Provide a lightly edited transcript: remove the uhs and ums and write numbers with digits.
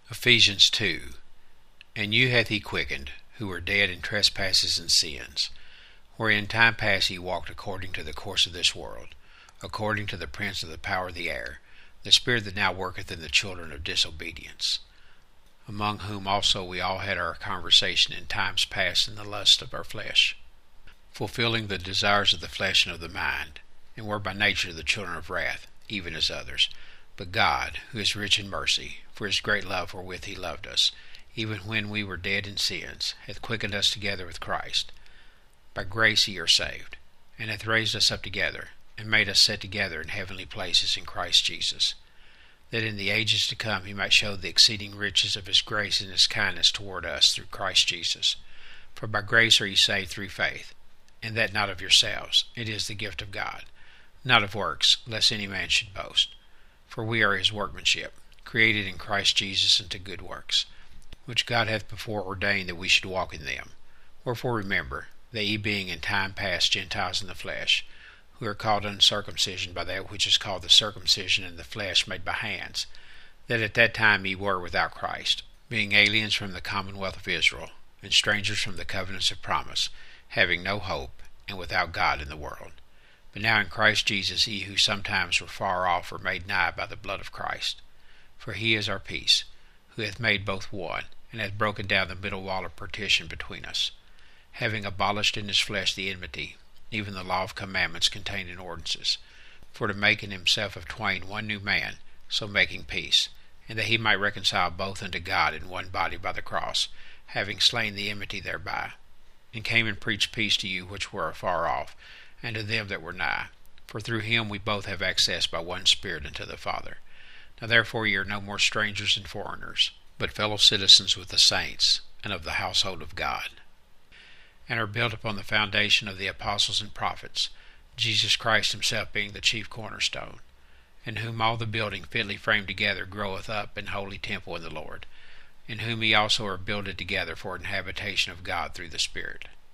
Ephesians 2. And you hath he quickened, who were dead in trespasses and sins, wherein in time past ye walked according to the course of this world, according to the prince of the power of the air, the spirit that now worketh in the children of disobedience, among whom also we all had our conversation in times past in the lust of our flesh, fulfilling the desires of the flesh and of the mind, and were by nature the children of wrath, even as others. But God, who is rich in mercy, for his great love wherewith he loved us, even when we were dead in sins, hath quickened us together with Christ. By grace ye are saved, and hath raised us up together, and made us sit together in heavenly places in Christ Jesus, that in the ages to come he might show the exceeding riches of his grace and his kindness toward us through Christ Jesus. For by grace are ye saved through faith, and that not of yourselves, it is the gift of God, not of works, lest any man should boast. For we are his workmanship, created in Christ Jesus unto good works, which God hath before ordained that we should walk in them. Wherefore remember, that ye being in time past Gentiles in the flesh, who are called uncircumcision by that which is called the circumcision in the flesh made by hands, that at that time ye were without Christ, being aliens from the commonwealth of Israel, and strangers from the covenants of promise, having no hope, and without God in the world. But now in Christ Jesus ye who sometimes were far off are made nigh by the blood of Christ. For he is our peace, who hath made both one, and hath broken down the middle wall of partition between us, having abolished in his flesh the enmity, even the law of commandments contained in ordinances, for to make in himself of twain one new man, so making peace, and that he might reconcile both unto God in one body by the cross, having slain the enmity thereby, and came and preached peace to you which were afar off, and to them that were nigh. For through him we both have access by one Spirit unto the Father. Now therefore ye are no more strangers and foreigners, but fellow citizens with the saints, and of the household of God, and are built upon the foundation of the apostles and prophets, Jesus Christ himself being the chief cornerstone, in whom all the building fitly framed together groweth up an holy temple in the Lord, in whom ye also are builded together for an habitation of God through the Spirit.